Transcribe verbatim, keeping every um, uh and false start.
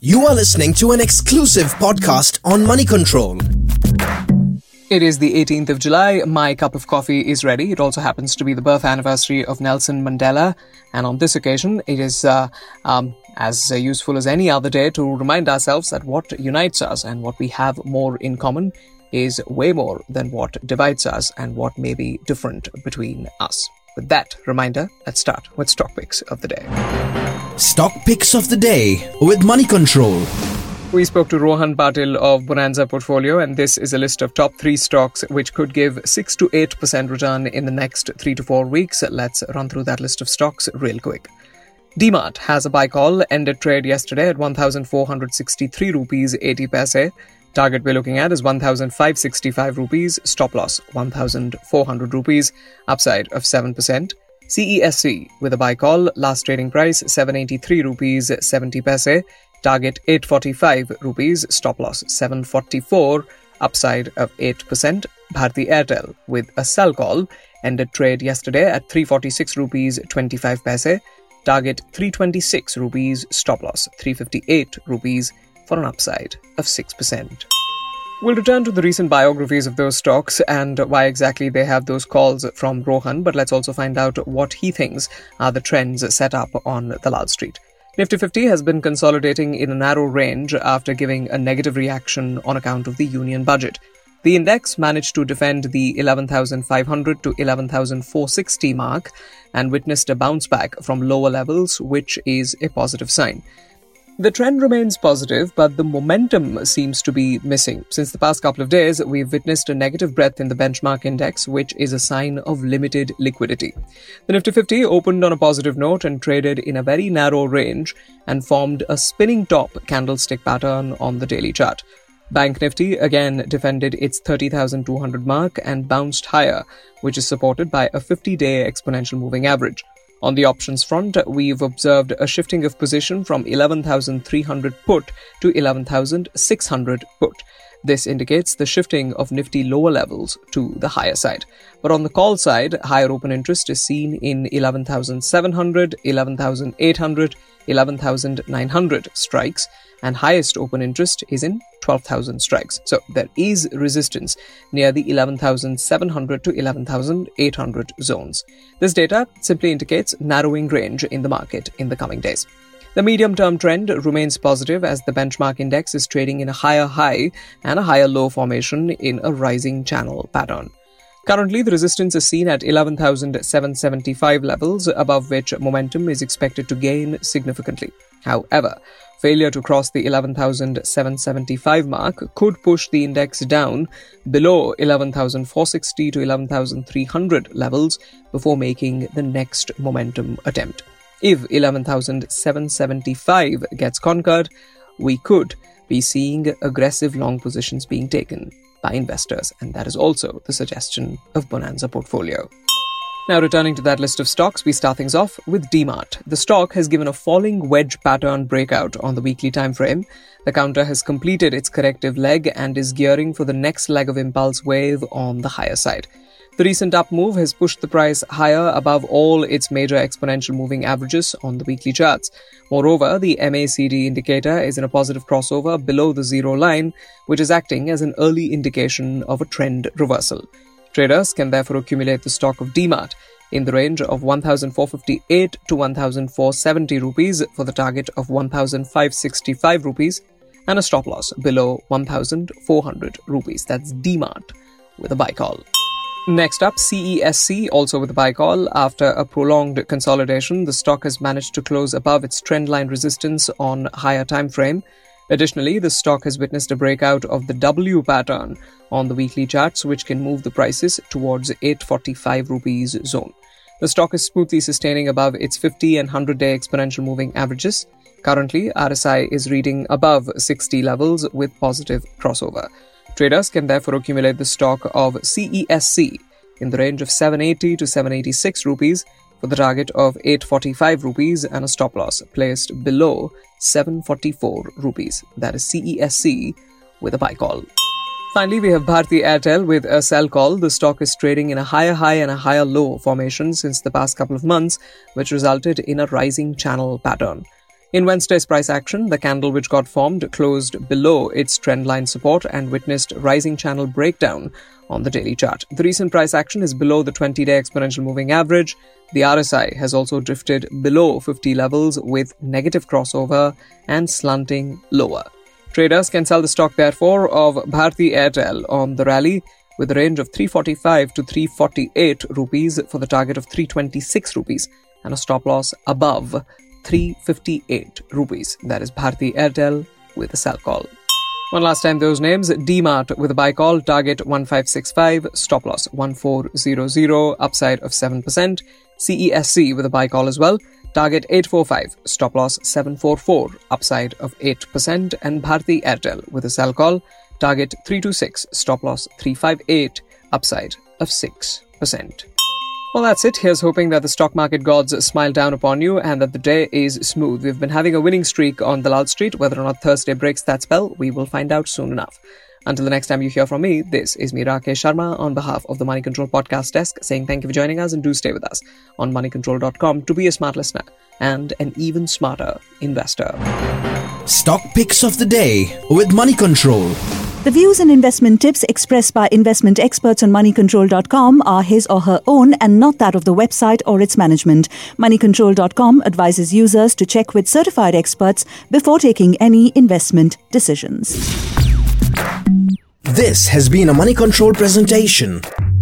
You are listening to an exclusive podcast on Money Control. It is the eighteenth of July. My cup of coffee is ready. It also happens to be the birth anniversary of Nelson Mandela. And on this occasion, it is uh, um, as uh, useful as any other day to remind ourselves that what unites us and what we have more in common is way more than what divides us and what may be different between us. With that reminder, let's start with stock picks of the day. Stock picks of the day with Money Control. We spoke to Rohan Patil of Bonanza Portfolio, and this is a list of top three stocks which could give six to eight percent return in the next three to four weeks. Let's run through that list of stocks real quick. D-Mart has a buy call, ended trade yesterday at one thousand four hundred sixty-three rupees eighty paise. Target we're looking at is one thousand five hundred sixty-five rupees, stop loss one thousand four hundred rupees, upside of seven percent. C E S C with a buy call, last trading price seven hundred eighty-three rupees seventy paise, target eight hundred forty-five rupees, stop loss seven hundred forty-four, upside of eight percent. Bharti Airtel with a sell call, ended trade yesterday at three hundred forty-six rupees twenty-five paise, target three hundred twenty-six rupees, stop loss three hundred fifty-eight rupees for an upside of six percent. We'll return to the recent biographies of those stocks and why exactly they have those calls from Rohan, but let's also find out what he thinks are the trends set up on Dalal Street. Nifty fifty has been consolidating in a narrow range after giving a negative reaction on account of the union budget. The index managed to defend the eleven thousand five hundred to eleven thousand four hundred sixty mark and witnessed a bounce back from lower levels, which is a positive sign. The trend remains positive, but the momentum seems to be missing. Since the past couple of days, we've witnessed a negative breadth in the benchmark index, which is a sign of limited liquidity. The Nifty fifty opened on a positive note and traded in a very narrow range and formed a spinning top candlestick pattern on the daily chart. Bank Nifty again defended its thirty thousand two hundred mark and bounced higher, which is supported by a fifty-day exponential moving average. On the options front, we've observed a shifting of position from eleven thousand three hundred put to eleven thousand six hundred put. This indicates the shifting of Nifty lower levels to the higher side. But on the call side, higher open interest is seen in eleven thousand seven hundred, eleven thousand eight hundred, eleven thousand nine hundred strikes, and highest open interest is in twelve thousand strikes. So there is resistance near the eleven thousand seven hundred to eleven thousand eight hundred zones. This data simply indicates narrowing range in the market in the coming days. The medium-term trend remains positive as the benchmark index is trading in a higher high and a higher low formation in a rising channel pattern. Currently, the resistance is seen at eleven thousand seven hundred seventy-five levels, above which momentum is expected to gain significantly. However, failure to cross the eleven thousand seven hundred seventy-five mark could push the index down below eleven thousand four hundred sixty to eleven thousand three hundred levels before making the next momentum attempt. If eleven thousand seven hundred seventy-five gets conquered, we could be seeing aggressive long positions being taken by investors, and that is also the suggestion of Bonanza Portfolio. Now, returning to that list of stocks, we start things off with D-Mart. The stock has given a falling wedge pattern breakout on the weekly time frame. The counter has completed its corrective leg and is gearing for the next leg of impulse wave on the higher side. The recent up move has pushed the price higher above all its major exponential moving averages on the weekly charts. Moreover, the M A C D indicator is in a positive crossover below the zero line, which is acting as an early indication of a trend reversal. Traders can therefore accumulate the stock of D-Mart in the range of one thousand four hundred fifty-eight to one thousand four hundred seventy rupees for the target of one thousand five hundred sixty-five rupees and a stop loss below one thousand four hundred rupees. That's D-Mart with a buy call. Next up, C E S C, also with a buy call. After a prolonged consolidation, the stock has managed to close above its trendline resistance on higher time frame. Additionally, the stock has witnessed a breakout of the W pattern on the weekly charts, which can move the prices towards eight hundred forty-five rupees zone. The stock is smoothly sustaining above its fifty and one hundred day exponential moving averages. Currently, R S I is reading above sixty levels with positive crossover. Traders can therefore accumulate the stock of C E S C in the range of seven hundred eighty to seven hundred eighty-six rupees for the target of eight hundred forty-five rupees and a stop loss placed below seven hundred forty-four rupees. That is C E S C with a buy call. Finally, we have Bharti Airtel with a sell call. The stock is trading in a higher high and a higher low formation since the past couple of months, which resulted in a rising channel pattern. In Wednesday's price action, the candle which got formed closed below its trendline support and witnessed rising channel breakdown on the daily chart. The recent price action is below the twenty-day exponential moving average. The R S I has also drifted below fifty levels with negative crossover and slanting lower. Traders can sell the stock, therefore, of Bharti Airtel on the rally with a range of three forty-five to three forty-eight rupees for the target of three twenty-six rupees and a stop loss above three fifty-eight rupees. That is Bharti Airtel with a sell call. One last time, those names: D-Mart with a buy call, target one five six five, stop loss one four zero zero, upside of seven percent. C E S C with a buy call as well, target eight four five, stop loss seven four four, upside of eight percent. And Bharti Airtel with a sell call, target three two six, stop loss three five eight, upside of six percent. Well, that's it. Here's hoping that the stock market gods smile down upon you and that the day is smooth. We've been having a winning streak on Dalal Street. Whether or not Thursday breaks that spell, we will find out soon enough. Until the next time you hear from me, this is me, Rakesh Sharma, on behalf of the Money Control podcast desk, saying thank you for joining us and do stay with us on money control dot com to be a smart listener and an even smarter investor. Stock picks of the day with Money Control. The views and investment tips expressed by investment experts on money control dot com are his or her own and not that of the website or its management. money control dot com advises users to check with certified experts before taking any investment decisions. This has been a Money Control presentation.